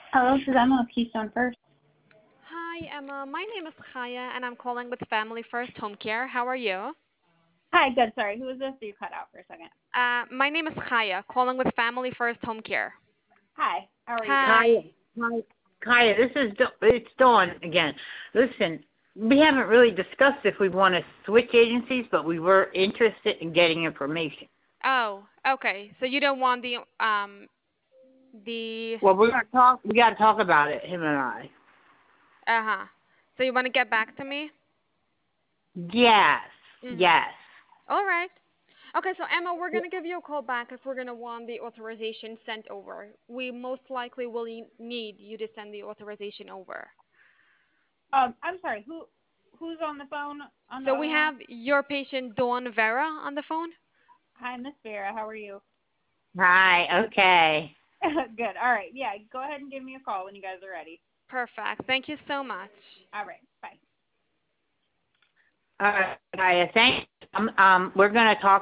Hello, this is Emma with Keystone First. Hi, Emma. My name is Chaya, and I'm calling with Family First Home Care. How are you? Hi, good. Sorry, who is this? You cut out for a second. My name is Chaya, calling with Family First Home Care. Hi, how are you doing? Kaya, Hi. Kaya, it's Dawn again. Listen, we haven't really discussed if we want to switch agencies, but we were interested in getting information. Oh, okay. So you don't want the Well, we're gonna talk. We got to talk about it, him and I. uh-huh. So you want to get back to me? Yes, Mhm. yes. All right. Okay, so Emma, we're gonna give you a call back if we're gonna want the authorization sent over. We most likely will need you to send the authorization over. I'm sorry. Who's on the phone on the So we other line? have your patient Dawn Vera on the phone. Hi, Miss Vera. How are you? Hi. Okay. Good. All right. Yeah, go ahead and give me a call when you guys are ready. Perfect. Thank you so much. All right. Bye. All right, Kaya. Thanks. We're gonna talk